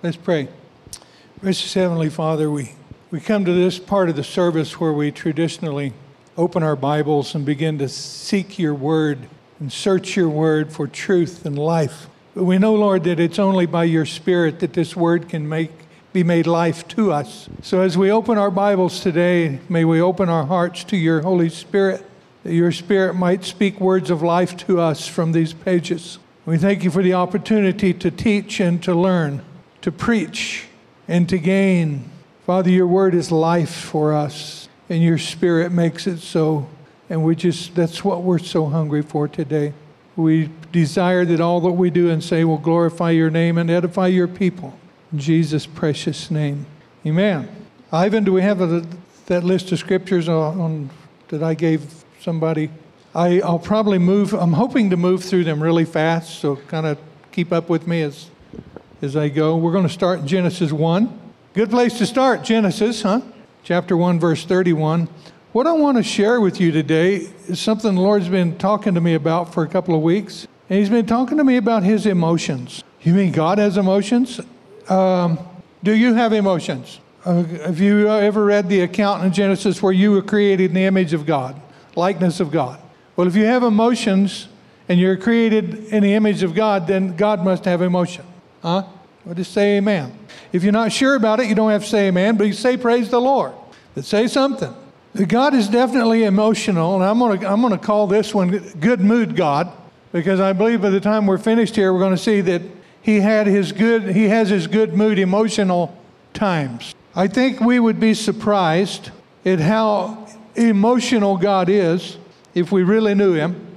Let's pray. Gracious Heavenly Father, we come to this part of the service where we traditionally open our Bibles and begin to seek your word and search your word for truth and life. But we know, Lord, that it's only by your Spirit that this word can be made life to us. So as we open our Bibles today, may we open our hearts to your Holy Spirit, that your Spirit might speak words of life to us from these pages. We thank you for the opportunity to teach and to learn, to preach and to gain. Father, your word is life for us, and your Spirit makes it so. And that's what we're so hungry for today. We desire that all that we do and say will glorify your name and edify your people. In Jesus' precious name. Amen. Ivan, do we have that list of scriptures that I gave somebody? I'll probably I'm hoping to move through them really fast, so kind of keep up with me as I go. We're going to start in Genesis 1. Good place to start, Genesis, huh? Chapter 1, verse 31. What I want to share with you today is something the Lord's been talking to me about for a couple of weeks. And he's been talking to me about his emotions. You mean God has emotions? Do you have emotions? Have you ever read the account in Genesis where you were created in the image of God, likeness of God? Well, if you have emotions and you're created in the image of God, then God must have emotion. Huh? Well, just say amen. If you're not sure about it, you don't have to say amen, but you say praise the Lord. But say something. God is definitely emotional, and I'm going to call this one good mood God, because I believe by the time we're finished here, we're going to see that he has his good mood emotional times. I think we would be surprised at how emotional God is if we really knew him.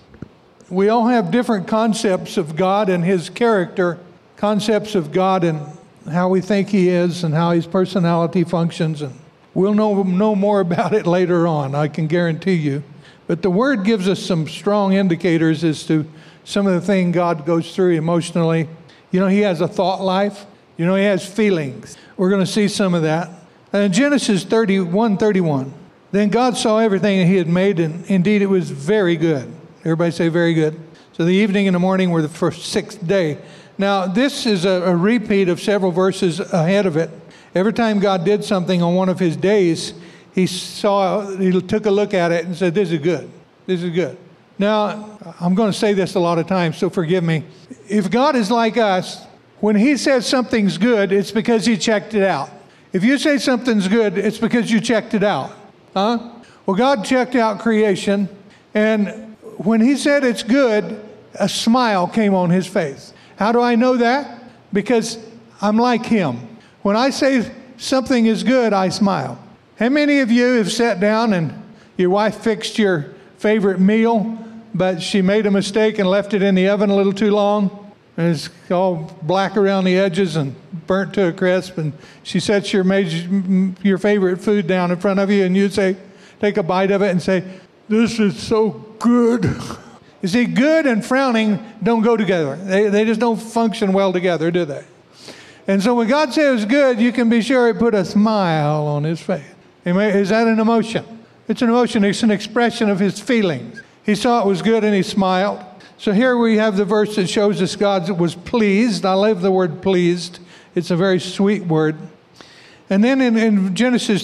We all have different concepts of God and his character, concepts of God and how we think he is and how his personality functions. And we'll know more about it later on, I can guarantee you. But the Word gives us some strong indicators as to some of the things God goes through emotionally. You know, he has a thought life. You know, he has feelings. We're going to see some of that. And in Genesis 31:31, then God saw everything that he had made, and indeed it was very good. Everybody say very good. So the evening and the morning were the first sixth day. Now, this is a repeat of several verses ahead of it. Every time God did something on one of his days, he took a look at it and said, this is good. This is good. Now, I'm going to say this a lot of times, so forgive me. If God is like us, when he says something's good, it's because he checked it out. If you say something's good, it's because you checked it out. Huh? Well, God checked out creation, and when he said it's good, a smile came on his face. How do I know that? Because I'm like him. When I say something is good, I smile. How many of you have sat down and your wife fixed your favorite meal, but she made a mistake and left it in the oven a little too long? And it's all black around the edges and burnt to a crisp. And she sets your favorite food down in front of you, and you say, take a bite of it and say, this is so good. You see, good and frowning don't go together. They just don't function well together, do they? And so when God says good, you can be sure He put a smile on His face. Is that an emotion? It's an emotion. It's an expression of His feelings. He saw it was good and He smiled. So here we have the verse that shows us God was pleased. I love the word pleased. It's a very sweet word. And then in Genesis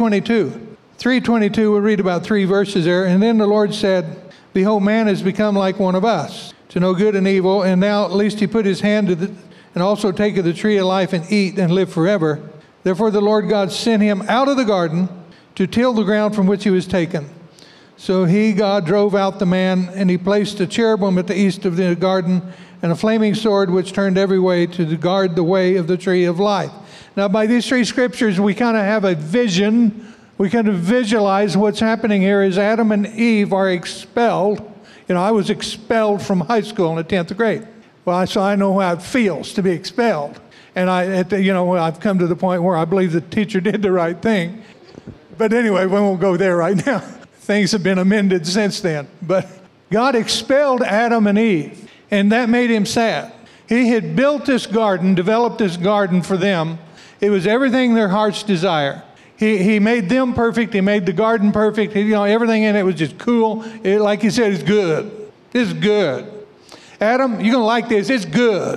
3:22, we'll read about 3 verses there. And then the Lord said, behold, man has become like one of us, to know good and evil. And now at least he put his hand to and also take of the tree of life and eat and live forever. Therefore the Lord God sent him out of the garden to till the ground from which he was taken. So God drove out the man, and he placed a cherubim at the east of the garden, and a flaming sword which turned every way to guard the way of the tree of life. Now by these 3 scriptures, we kind of have a vision. We kind of visualize what's happening here as Adam and Eve are expelled. You know, I was expelled from high school in the 10th grade. Well, so I know how it feels to be expelled. And I've come to the point where I believe the teacher did the right thing. But anyway, we won't go there right now. Things have been amended since then. But God expelled Adam and Eve, and that made him sad. He had built this garden, developed this garden for them. It was everything their hearts desire. He made them perfect. He made the garden perfect. Everything in it was just cool. Like he said, it's good. It's good. Adam, you're going to like this. It's good.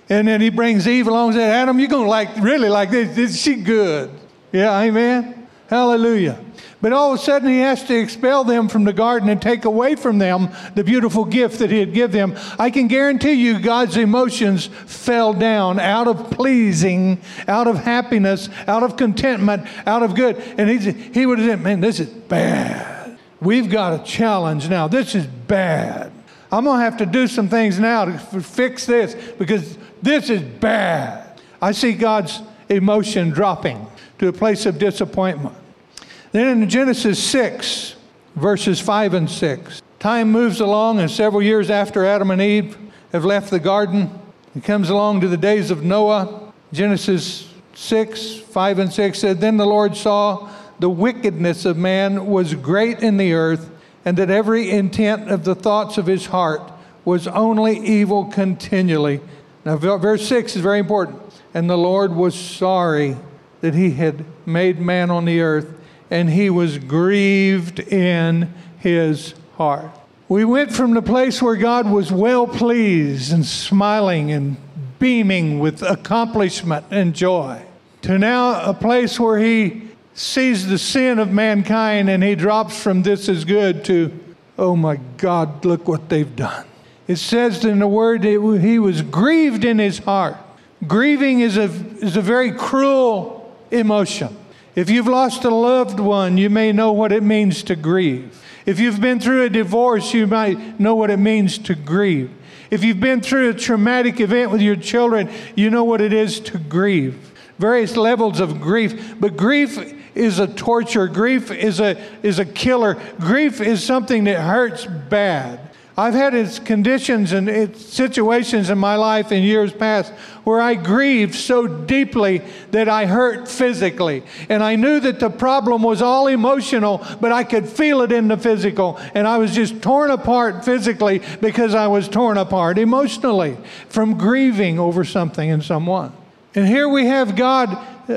And then he brings Eve along and says, Adam, you're going to really like this. She good. Yeah, amen? Hallelujah. But all of a sudden he has to expel them from the garden and take away from them the beautiful gift that he had given them. I can guarantee you God's emotions fell down out of pleasing, out of happiness, out of contentment, out of good. And he would have said, man, this is bad. We've got a challenge now. This is bad. I'm going to have to do some things now to fix this because this is bad. I see God's emotion dropping to a place of disappointment. Then in Genesis 6, verses 5 and 6, time moves along, and several years after Adam and Eve have left the garden, it comes along to the days of Noah. Genesis 6, 5 and 6 said, Then the Lord saw the wickedness of man was great in the earth, and that every intent of the thoughts of his heart was only evil continually. Now, verse 6 is very important. And the Lord was sorry that he had made man on the earth, and he was grieved in his heart. We went from the place where God was well pleased and smiling and beaming with accomplishment and joy, to now a place where he sees the sin of mankind and he drops from this is good to, oh my God, look what they've done. It says in the word, he was grieved in his heart. Grieving is a very cruel emotion. If you've lost a loved one, you may know what it means to grieve. If you've been through a divorce, you might know what it means to grieve. If you've been through a traumatic event with your children, you know what it is to grieve. Various levels of grief. But grief is a torture. Grief is a killer. Grief is something that hurts bad. I've had conditions and situations in my life in years past where I grieved so deeply that I hurt physically. And I knew that the problem was all emotional, but I could feel it in the physical. And I was just torn apart physically because I was torn apart emotionally from grieving over something and someone. And here we have God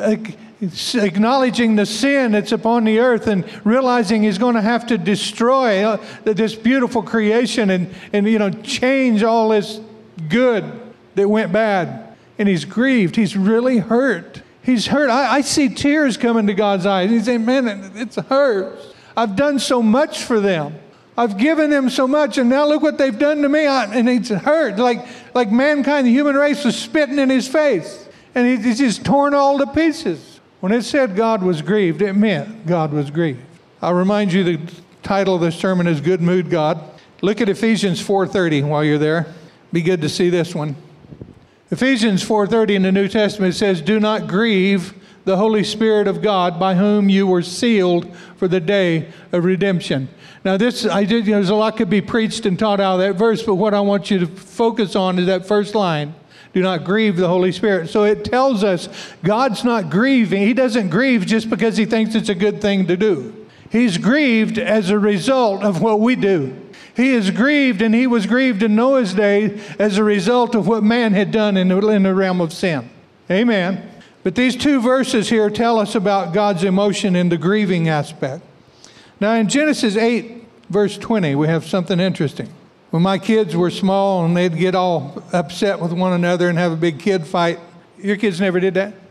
acknowledging the sin that's upon the earth and realizing he's going to have to destroy this beautiful creation and change all this good that went bad. And he's grieved. He's really hurt. He's hurt. I see tears coming to God's eyes. He's saying, man, it hurts. I've done so much for them. I've given them so much, and now look what they've done to me. And it's hurt. Like mankind, the human race was spitting in his face. And he's just torn all to pieces. When it said God was grieved, it meant God was grieved. I'll remind you the title of the sermon is Good Mood God. Look at Ephesians 4:30 while you're there. Be good to see this one. Ephesians 4:30 in the New Testament says, Do not grieve the Holy Spirit of God, by whom you were sealed for the day of redemption. Now there's a lot could be preached and taught out of that verse, but what I want you to focus on is that first line. Do not grieve the Holy Spirit. So it tells us God's not grieving. He doesn't grieve just because he thinks it's a good thing to do. He's grieved as a result of what we do. He is grieved, and he was grieved in Noah's day as a result of what man had done in the realm of sin. Amen. But these two verses here tell us about God's emotion in the grieving aspect. Now in Genesis 8, verse 20, we have something interesting. When my kids were small and they'd get all upset with one another and have a big kid fight, your kids never did that?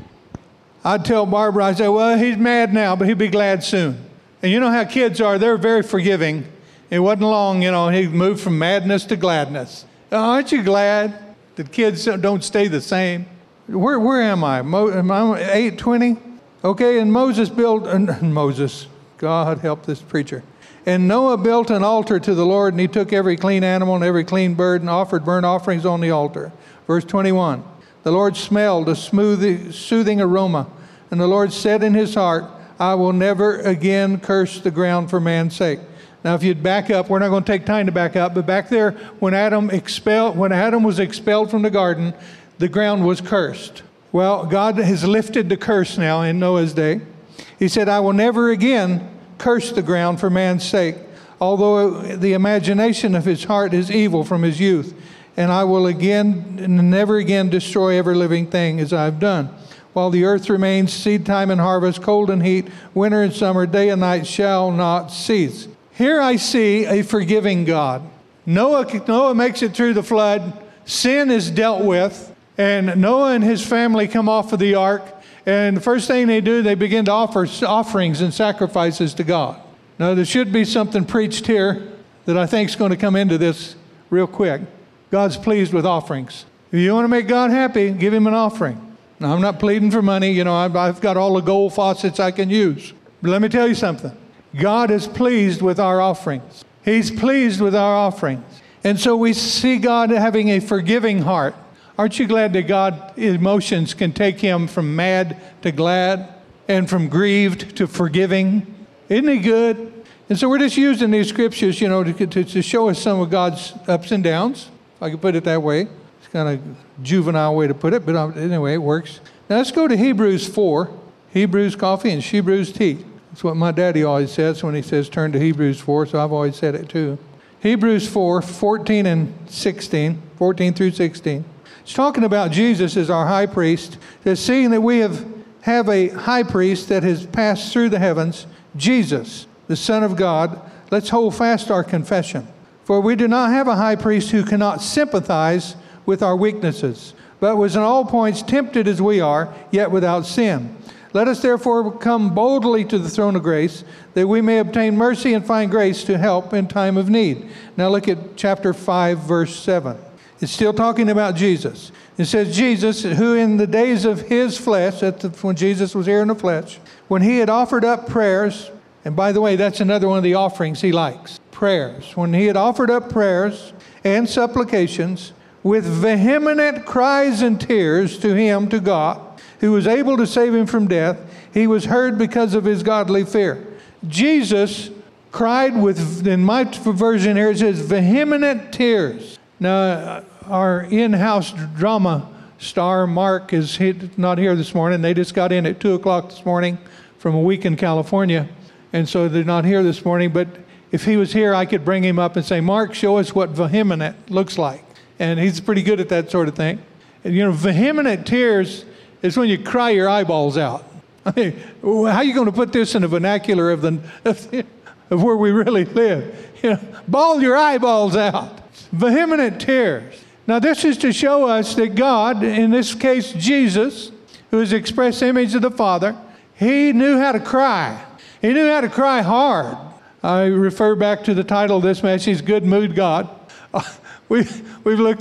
I'd tell Barbara, I'd say, well, he's mad now, but he'll be glad soon. And you know how kids are. They're very forgiving. It wasn't long, he moved from madness to gladness. Aren't you glad that kids don't stay the same? Where am I? Am I 8:20? Okay, and Moses, God help this preacher. And Noah built an altar to the Lord, and he took every clean animal and every clean bird and offered burnt offerings on the altar. Verse 21, the Lord smelled a soothing aroma, and the Lord said in his heart, I will never again curse the ground for man's sake. Now, if you'd back up, we're not going to take time to back up, but back there, when Adam was expelled from the garden, the ground was cursed. Well, God has lifted the curse now in Noah's day. He said, I will never again curse the ground for man's sake, although the imagination of his heart is evil from his youth. And I will never again destroy every living thing as I've done. While the earth remains, seed time and harvest, cold and heat, winter and summer, day and night shall not cease. Here I see a forgiving God. Noah makes it through the flood sin is dealt with, and Noah and his family come off of the ark, and the first thing they do, they begin to offer offerings and sacrifices to God. Now, there should be something preached here that I think is going to come into this real quick. God's pleased with offerings. If you want to make God happy, give him an offering. Now, I'm not pleading for money. You know, I've got all the gold faucets I can use. But let me tell you something. God is pleased with our offerings. He's pleased with our offerings. And so we see God having a forgiving heart. Aren't you glad that God's emotions can take him from mad to glad and from grieved to forgiving? Isn't he good? And so we're just using these scriptures, you know, to show us some of God's ups and downs, if I can put it that way. It's kind of a juvenile way to put it, but anyway, it works. Now let's go to Hebrews 4. Hebrews coffee and Shebrews tea. That's what my daddy always says when he says turn to Hebrews 4, so I've always said it too. Hebrews 4, 14 through 16. It's talking about Jesus as our high priest. It's seeing that we have a high priest that has passed through the heavens, Jesus, the Son of God. Let's hold fast our confession. For we do not have a high priest who cannot sympathize with our weaknesses, but was in all points tempted as we are, yet without sin. Let us therefore come boldly to the throne of grace, that we may obtain mercy and find grace to help in time of need. Now look at chapter 5, verse 7. It's still talking about Jesus. It says, Jesus, who in the days of his flesh, when Jesus was here in the flesh, when he had offered up prayers, and by the way, that's another one of the offerings he likes, prayers. When he had offered up prayers and supplications with vehement cries and tears to him, to God, who was able to save him from death, he was heard because of his godly fear. Jesus cried with, in my version here, it says vehement tears. Now, our in-house drama star, Mark, is not here this morning. They just got in at 2 o'clock this morning from a week in California, and so they're not here this morning. But if he was here, I could bring him up and say, Mark, show us what vehement looks like. And he's pretty good at that sort of thing. And, you know, vehement tears is when you cry your eyeballs out. I mean, how are you going to put this in the vernacular of where we really live? You know, bawl your eyeballs out. Vehement tears. Now this is to show us that God, in this case Jesus, who is the express image of the Father, he knew how to cry. He knew how to cry hard. I refer back to the title of this message, Good Mood God. We've looked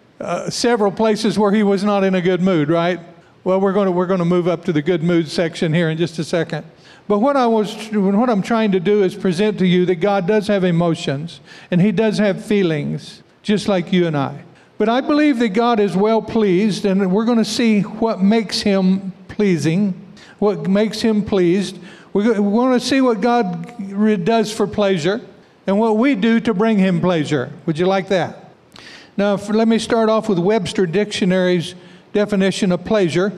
at several places where he was not in a good mood, right? Well, we're going to move up to the good mood section here in just a second. But what I'm trying to do is present to you that God does have emotions and he does have feelings, just like you and I. But I believe that God is well pleased, and we're going to see what makes him pleasing, what makes him pleased. We're going to see what God does for pleasure and what we do to bring him pleasure. Would you like that? Now, let me start off with Webster Dictionary's definition of pleasure.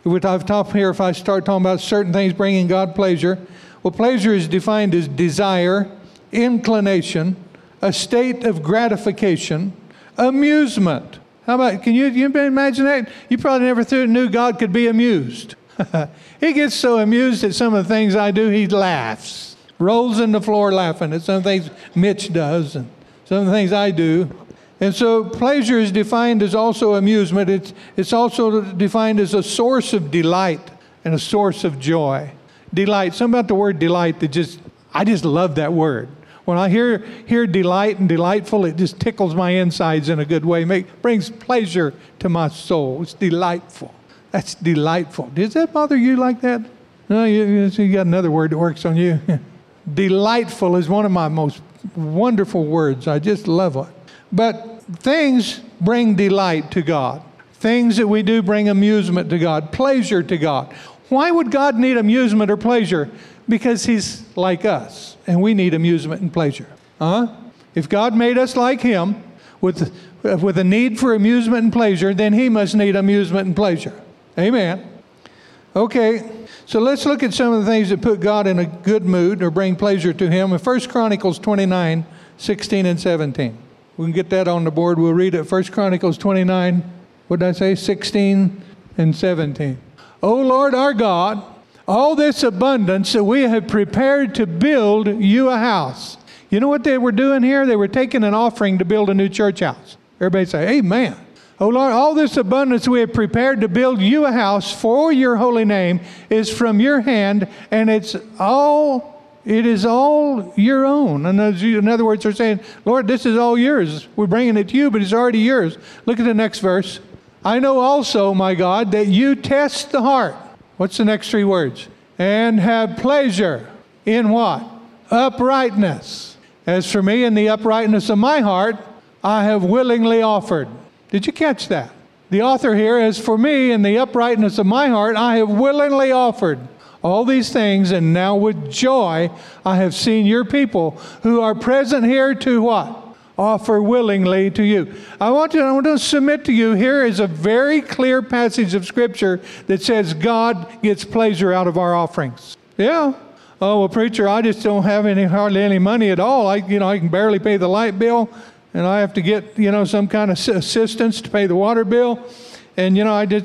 If I start talking about certain things bringing God pleasure, well, pleasure is defined as desire, inclination, a state of gratification, amusement. How about, can you imagine that? You probably never knew God could be amused. He gets so amused at some of the things I do, he laughs, rolls on the floor laughing at some things Mitch does and some of the things I do. And so pleasure is defined as also amusement. It's also defined as a source of delight and a source of joy. Delight, something about the word delight that I just love that word. When I hear delight and delightful, it just tickles my insides in a good way. Brings pleasure to my soul. It's delightful. That's delightful. Does that bother you like that? No, you got another word that works on you. Delightful is one of my most wonderful words. I just love it. But things bring delight to God. Things that we do bring amusement to God, pleasure to God. Why would God need amusement or pleasure? Because he's like us, and we need amusement and pleasure. If God made us like him with a need for amusement and pleasure, then he must need amusement and pleasure. Amen. Okay, so let's look at some of the things that put God in a good mood or bring pleasure to him. In 1 Chronicles 29, 16 and 17. We can get that on the board. We'll read it. 1 Chronicles 29, what did I say? 16 and 17. O Lord our God, all this abundance that we have prepared to build you a house. You know what they were doing here? They were taking an offering to build a new church house. Everybody say, amen. O Lord, all this abundance we have prepared to build you a house for your holy name is from your hand, and it is all your own. And in other words, they're saying, Lord, this is all yours. We're bringing it to you, but it's already yours. Look at the next verse. I know also, my God, that you test the heart. What's the next three words? And have pleasure in what? Uprightness. As for me, in the uprightness of my heart, I have willingly offered. Did you catch that? The author here, as for me, in the uprightness of my heart, I have willingly offered all these things, and now with joy I have seen your people who are present here to what? Offer willingly to you. I want to submit to you, here is a very clear passage of Scripture that says God gets pleasure out of our offerings. Yeah. Oh, well, preacher, I just don't have hardly any money at all. I can barely pay the light bill, and I have to get, some kind of assistance to pay the water bill. And,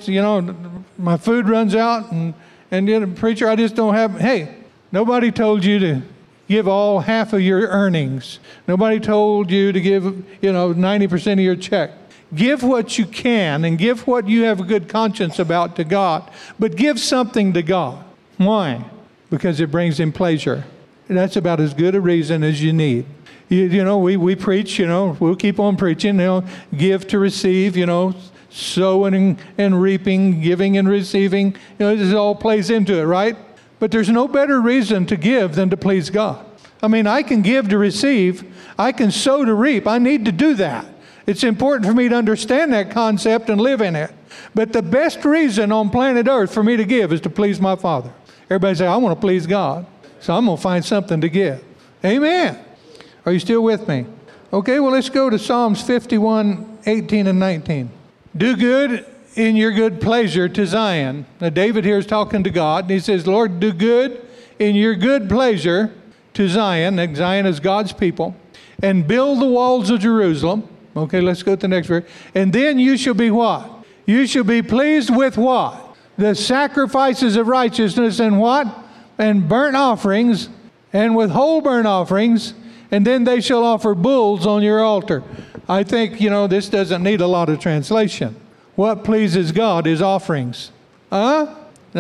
my food runs out, and preacher, I just don't have. Hey, nobody told you to give all half of your earnings. Nobody told you to give, 90% of your check. Give what you can and give what you have a good conscience about to God. But give something to God. Why? Because it brings him pleasure. That's about as good a reason as you need. We preach, we'll keep on preaching, give to receive, sowing and reaping, giving and receiving. This all plays into it, right? But there's no better reason to give than to please God. I mean, I can give to receive. I can sow to reap. I need to do that. It's important for me to understand that concept and live in it. But the best reason on planet Earth for me to give is to please my Father. Everybody say, I want to please God, so I'm going to find something to give. Amen. Are you still with me? Okay, well, let's go to Psalms 51, 18 and 19. Do good in your good pleasure to Zion. Now, David here is talking to God, and he says, Lord, do good in your good pleasure to Zion. And Zion is God's people. And build the walls of Jerusalem. Okay, let's go to the next verse. And then you shall be what? You shall be pleased with what? The sacrifices of righteousness and what? And burnt offerings, and with whole burnt offerings, and then they shall offer bulls on your altar. I think, this doesn't need a lot of translation. What pleases God is offerings. Now,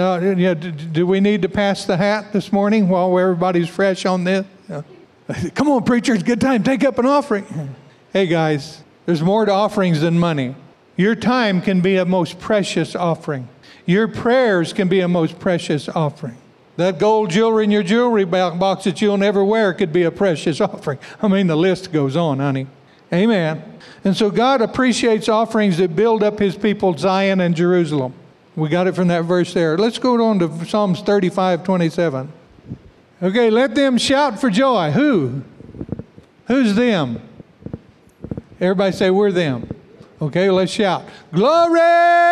do we need to pass the hat this morning while everybody's fresh on this? Come on, preacher, it's a good time. Take up an offering. Hey, guys, there's more to offerings than money. Your time can be a most precious offering. Your prayers can be a most precious offering. That gold jewelry in your jewelry box that you'll never wear could be a precious offering. I mean, the list goes on, honey. Amen. And so God appreciates offerings that build up his people, Zion and Jerusalem. We got it from that verse there. Let's go on to Psalms 35, 27. Okay, let them shout for joy. Who? Who's them? Everybody say, we're them. Okay, let's shout. Glory!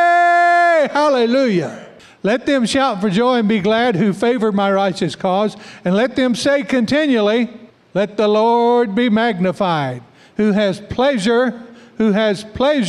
Hallelujah! Let them shout for joy and be glad who favor my righteous cause. And let them say continually, let the Lord be magnified. Who has pleasure, who has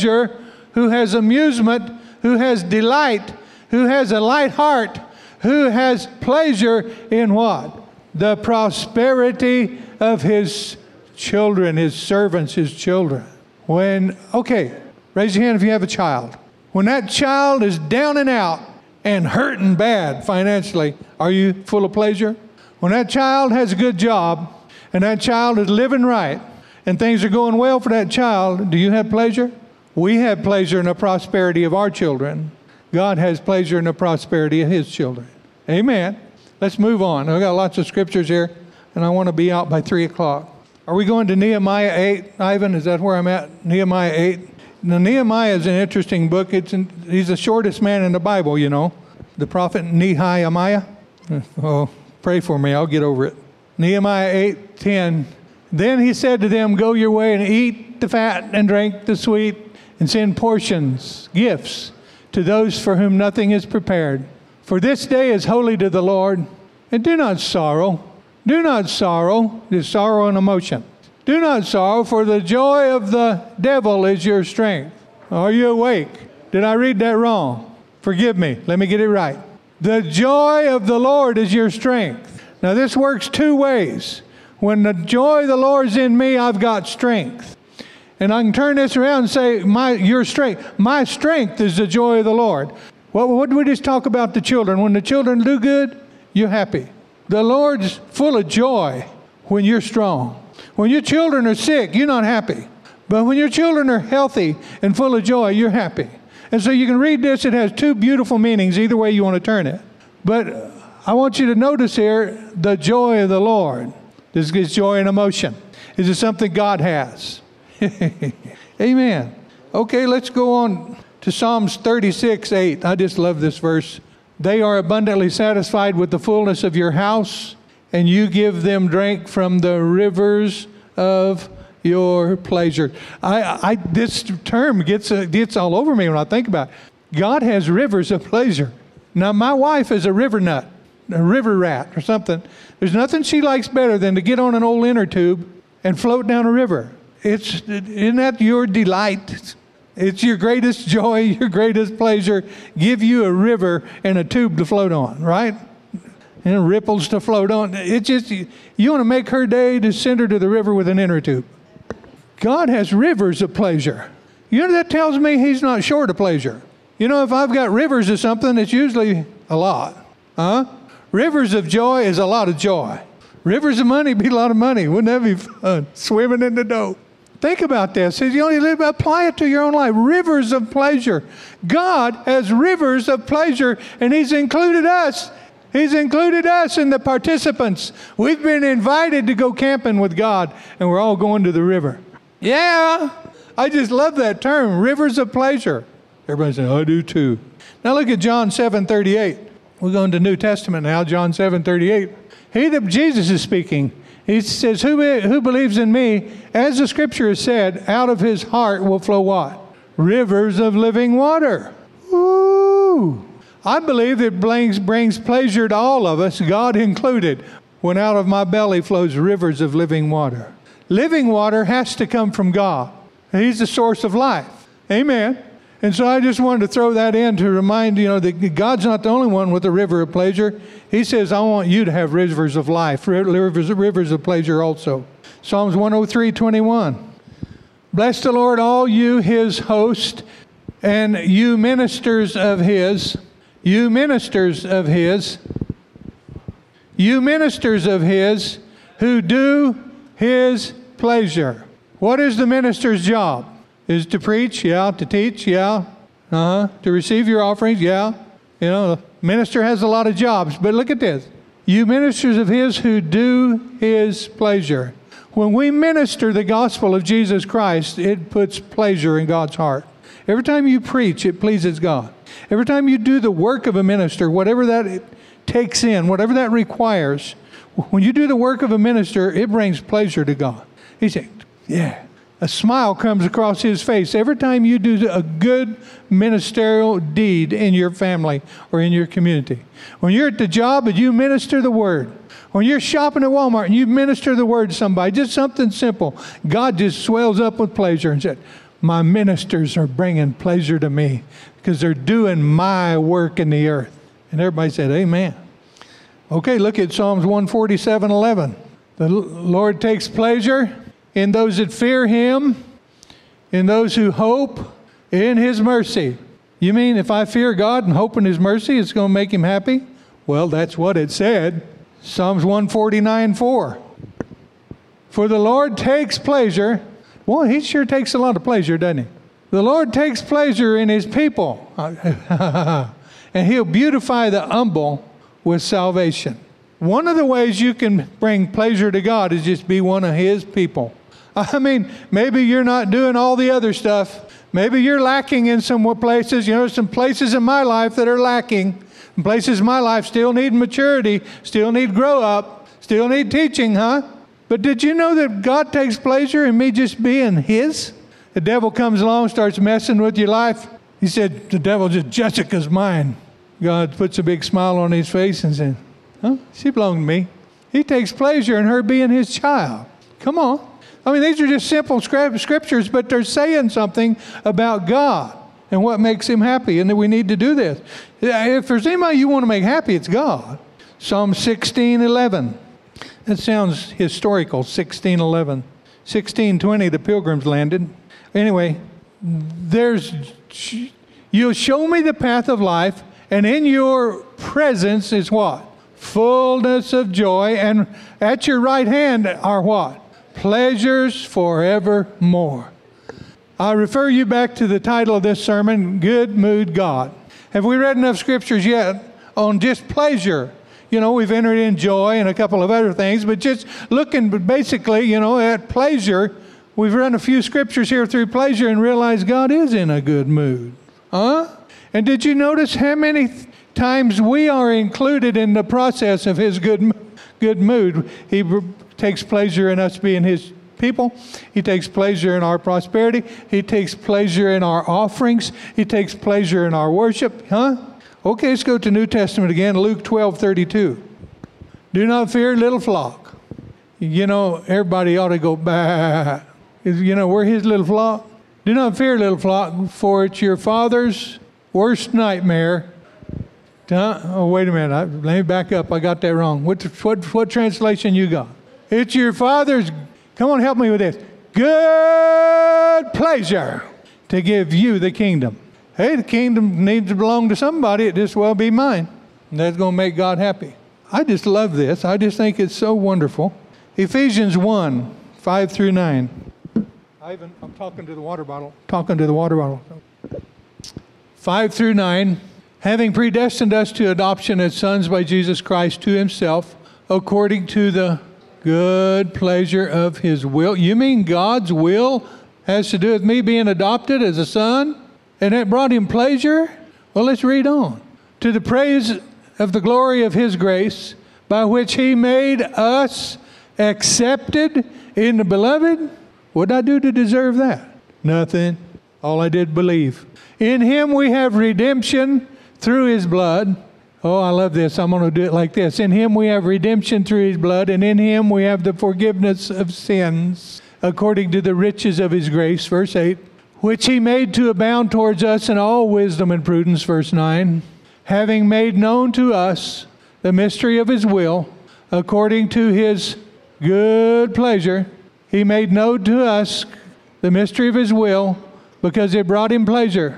amusement, who has delight, who has a light heart, who has pleasure in what? The prosperity of his children, his servants, his children. Okay, raise your hand if you have a child. When that child is down and out and hurting bad financially, are you full of pleasure? When that child has a good job and that child is living right and things are going well for that child, do you have pleasure? We have pleasure in the prosperity of our children. God has pleasure in the prosperity of his children. Amen. Let's move on. I've got lots of scriptures here, and I want to be out by 3 o'clock. Are we going to Nehemiah 8, Ivan? Is that where I'm at? Nehemiah 8. Now, Nehemiah is an interesting book. He's the shortest man in the Bible, The prophet Nehemiah. Oh, pray for me. I'll get over it. Nehemiah 8:10. Then he said to them, go your way and eat the fat and drink the sweet and send portions, gifts, to those for whom nothing is prepared. For this day is holy to the Lord. And do not sorrow. Do not sorrow. There's sorrow and emotion. Do not sorrow, for the joy of the devil is your strength. Are you awake? Did I read that wrong? Forgive me. Let me get it right. The joy of the Lord is your strength. Now this works two ways. When the joy of the Lord is in me, I've got strength. And I can turn this around and say, your strength. My strength is the joy of the Lord. Well, what did we just talk about the children? When the children do good, you're happy. The Lord's full of joy when you're strong. When your children are sick, you're not happy. But when your children are healthy and full of joy, you're happy. And so you can read this. It has two beautiful meanings, either way you want to turn it. But I want you to notice here, the joy of the Lord. This is joy and emotion. Is it something God has? Amen. Okay, let's go on to Psalms 36:8. I just love this verse. They are abundantly satisfied with the fullness of your house, and you give them drink from the rivers of your pleasure. This term gets all over me when I think about it. God has rivers of pleasure. Now, my wife is a river nut, a river rat or something. There's nothing she likes better than to get on an old inner tube and float down a river. Isn't that your delight? It's your greatest joy, your greatest pleasure. Give you a river and a tube to float on, right? And ripples to float on. It's just, you want to make her day, to send her to the river with an inner tube. God has rivers of pleasure. You know, that tells me he's not short of pleasure. You know, if I've got rivers of something, it's usually a lot. Rivers of joy is a lot of joy. Rivers of money be a lot of money. Wouldn't that be fun? Swimming in the dough. Think about this. You only apply it to your own life. Rivers of pleasure. God has rivers of pleasure, and he's included us. He's included us in the participants. We've been invited to go camping with God, and we're all going to the river. Yeah, I just love that term, rivers of pleasure. Everybody says, I do too. Now look at John 7:38. We're going to New Testament now, John 7:38. Jesus is speaking. He says, who believes in me, as the scripture has said, out of his heart will flow what? Rivers of living water. Ooh. I believe it brings pleasure to all of us, God included, when out of my belly flows rivers of living water. Living water has to come from God. He's the source of life. Amen. And so I just wanted to throw that in to remind that God's not the only one with a river of pleasure. He says, I want you to have rivers of life, rivers of pleasure also. Psalms 103:21. Bless the Lord, all you his host, and you ministers of his, you ministers of his who do his pleasure. What is the minister's job? Is to preach, yeah. To teach, yeah. To receive your offerings, yeah. The minister has a lot of jobs. But look at this. You ministers of his who do his pleasure. When we minister the gospel of Jesus Christ, it puts pleasure in God's heart. Every time you preach, it pleases God. Every time you do the work of a minister, whatever that it takes in, whatever that requires, when you do the work of a minister, it brings pleasure to God. He said, yeah. A smile comes across his face every time you do a good ministerial deed in your family or in your community. When you're at the job and you minister the word. When you're shopping at Walmart and you minister the word to somebody, just something simple, God just swells up with pleasure and said, my ministers are bringing pleasure to me because they're doing my work in the earth. And everybody said, amen. Okay, look at Psalms 147:11. The Lord takes pleasure in those that fear him, in those who hope in his mercy. You mean if I fear God and hope in his mercy, it's going to make him happy? Well, that's what it said. Psalms 149:4. For the Lord takes pleasure. Well, he sure takes a lot of pleasure, doesn't he? The Lord takes pleasure in his people. And he'll beautify the humble with salvation. One of the ways you can bring pleasure to God is just be one of his people. I mean, maybe you're not doing all the other stuff. Maybe you're lacking in some places. Some places in my life that are lacking. And places in my life still need maturity, still need grow up, still need teaching, But did you know that God takes pleasure in me just being his? The devil comes along, starts messing with your life. He said, the devil just, Jessica's mine. God puts a big smile on his face and says, she belongs to me. He takes pleasure in her being his child. Come on. I mean, these are just simple scriptures, but they're saying something about God and what makes him happy, and that we need to do this. If there's anybody you want to make happy, it's God. Psalm 16:11. That sounds historical, 16:11. 16:20, the pilgrims landed. Anyway, you'll show me the path of life, and in your presence is what? Fullness of joy, and at your right hand are what? Pleasures forevermore. I refer you back to the title of this sermon, Good Mood God. Have we read enough scriptures yet on just pleasure? We've entered in joy and a couple of other things, but just looking basically, at pleasure, we've run a few scriptures here through pleasure and realized God is in a good mood. And did you notice how many times we are included in the process of His good mood? He takes pleasure in us being His people. He takes pleasure in our prosperity. He takes pleasure in our offerings. He takes pleasure in our worship. Okay, let's go to New Testament again, Luke 12:32. Do not fear, little flock. Everybody ought to go, bah. We're His little flock. Do not fear, little flock, for it's your Father's worst nightmare. Oh, wait a minute. Let me back up. I got that wrong. What translation you got? It's your Father's, come on, help me with this, good pleasure to give you the kingdom. Hey, the kingdom needs to belong to somebody. It just well be mine. And that's going to make God happy. I just love this. I just think it's so wonderful. Ephesians 1:5-9. I'm talking to the water bottle. 5-9. Having predestined us to adoption as sons by Jesus Christ to Himself, according to the good pleasure of His will. You mean God's will has to do with me being adopted as a son? And it brought Him pleasure? Well, let's read on. To the praise of the glory of His grace, by which He made us accepted in the beloved. What did I do to deserve that? Nothing. All I did believe. In Him we have redemption through His blood. Oh, I love this. I'm going to do it like this. In Him we have redemption through His blood, and in Him we have the forgiveness of sins, according to the riches of His grace, verse 8, which He made to abound towards us in all wisdom and prudence, verse 9, having made known to us the mystery of His will, according to His good pleasure. He made known to us the mystery of His will, because it brought Him pleasure.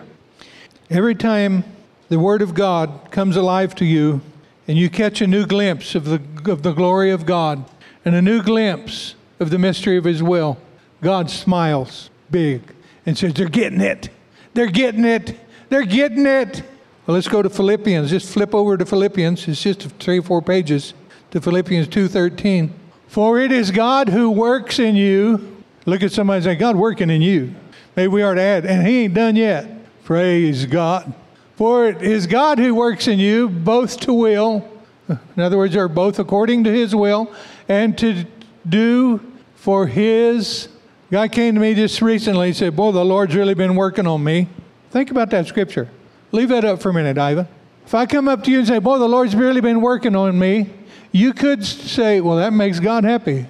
Every time the Word of God comes alive to you, and you catch a new glimpse of the glory of God, and a new glimpse of the mystery of His will, God smiles big and says, they're getting it. They're getting it. They're getting it. Well, let's go to Philippians. Just flip over to Philippians. It's just 3 or 4 pages to Philippians 2:13. For it is God who works in you. Look at somebody and say, God working in you. Maybe we ought to add, and He ain't done yet. Praise God. For it is God who works in you, both to will, in other words, are both according to His will, and to do for His. Guy came to me just recently and said, boy, the Lord's really been working on me. Think about that scripture. Leave that up for a minute, Ivan. If I come up to you and say, boy, the Lord's really been working on me, you could say, well, that makes God happy.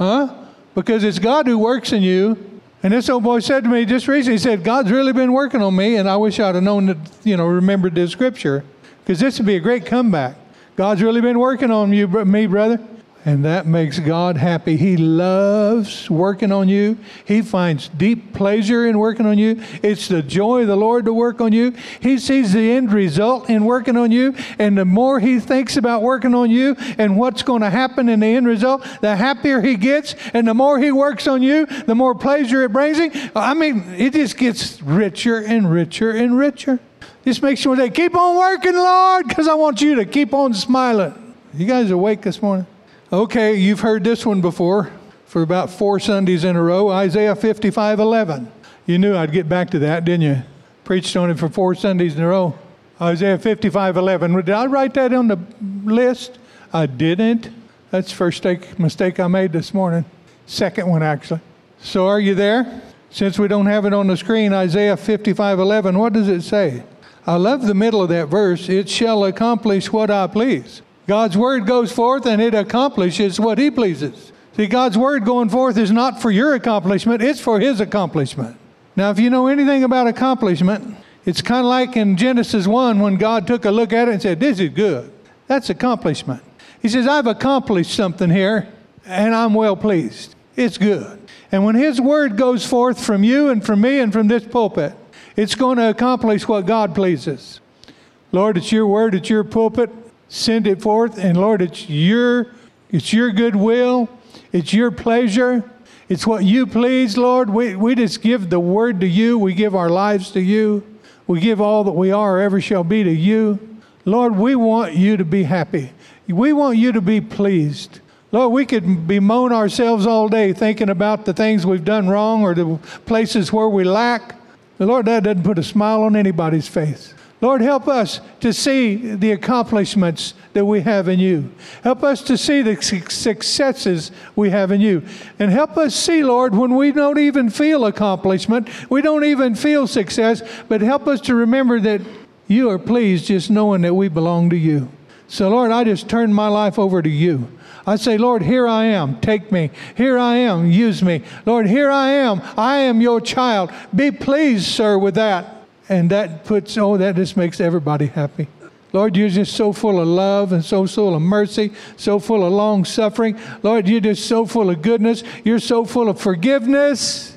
Because it's God who works in you. And this old boy said to me just recently, he said, God's really been working on me, and I wish I'd have known that, remembered this scripture, because this would be a great comeback. God's really been working on you, me, brother. And that makes God happy. He loves working on you. He finds deep pleasure in working on you. It's the joy of the Lord to work on you. He sees the end result in working on you. And the more He thinks about working on you and what's going to happen in the end result, the happier He gets. And the more He works on you, the more pleasure it brings Him. I mean, it just gets richer and richer and richer. Just makes you want to say, keep on working, Lord, because I want you to keep on smiling. You guys awake this morning? Okay, you've heard this one before for about 4 Sundays in a row, Isaiah 55:11. You knew I'd get back to that, didn't you? Preached on it for 4 Sundays in a row. Isaiah 55:11. Did I write that on the list? I didn't. That's the first mistake I made this morning. Second one, actually. So are you there? Since we don't have it on the screen, Isaiah 55:11, what does it say? I love the middle of that verse. It shall accomplish what I please. God's word goes forth and it accomplishes what He pleases. See, God's word going forth is not for your accomplishment, it's for His accomplishment. Now, if you know anything about accomplishment, it's kind of like in Genesis 1 when God took a look at it and said, this is good. That's accomplishment. He says, I've accomplished something here and I'm well pleased. it's good. And when His word goes forth from you and from me and from this pulpit, it's going to accomplish what God pleases. Lord, it's your word, it's your pulpit. Send it forth. And Lord, it's your goodwill. It's your pleasure. It's what you please, Lord. We just give the word to you. We give our lives to you. We give all that we are or ever shall be to you. Lord, we want you to be happy. We want you to be pleased. Lord, we could bemoan ourselves all day thinking about the things we've done wrong or the places where we lack. But Lord, that doesn't put a smile on anybody's face. Lord, help us to see the accomplishments that we have in you. Help us to see the successes we have in you. And help us see, Lord, when we don't even feel accomplishment, we don't even feel success, but help us to remember that you are pleased just knowing that we belong to you. So, Lord, I just turn my life over to you. I say, Lord, here I am. Take me. Here I am. Use me. Lord, here I am. I am your child. Be pleased, sir, with that. And that just makes everybody happy. Lord, you're just so full of love and so full of mercy, so full of long suffering. Lord, you're just so full of goodness. You're so full of forgiveness.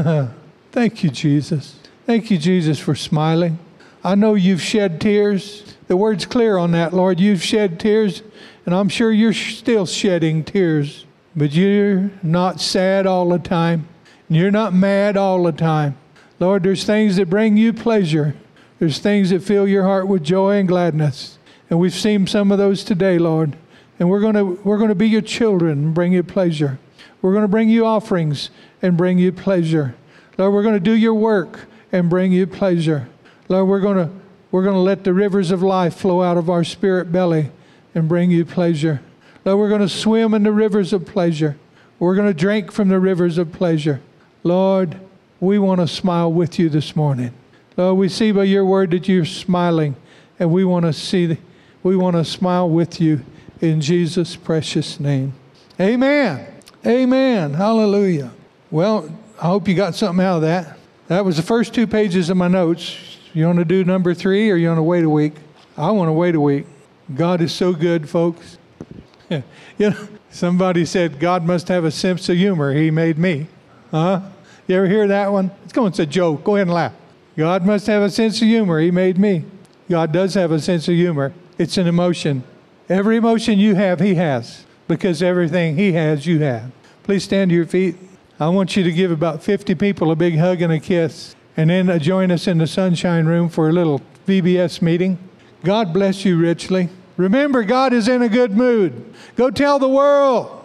Thank you, Jesus. Thank you, Jesus, for smiling. I know you've shed tears. The word's clear on that, Lord. You've shed tears, and I'm sure you're still shedding tears. But you're not sad all the time. You're not mad all the time. Lord, there's things that bring you pleasure. There's things that fill your heart with joy and gladness. And we've seen some of those today, Lord. And we're going to be your children and bring you pleasure. We're going to bring you offerings and bring you pleasure. Lord, we're going to do your work and bring you pleasure. Lord, we're going to let the rivers of life flow out of our spirit belly and bring you pleasure. Lord, we're going to swim in the rivers of pleasure. We're going to drink from the rivers of pleasure. Lord, we want to smile with you this morning. Lord, we see by your word that you're smiling, and we want to smile with you in Jesus' precious name. Amen. Amen. Hallelujah. Well, I hope you got something out of that. That was the first 2 pages of my notes. You want to do number 3 or you want to wait a week? I want to wait a week. God is so good, folks. You know, somebody said, God must have a sense of humor. He made me. Huh? You ever hear that one? It's a joke. Go ahead and laugh. God must have a sense of humor. He made me. God does have a sense of humor. It's an emotion. Every emotion you have, He has. Because everything He has, you have. Please stand to your feet. I want you to give about 50 people a big hug and a kiss. And then join us in the Sunshine Room for a little VBS meeting. God bless you richly. Remember, God is in a good mood. Go tell the world.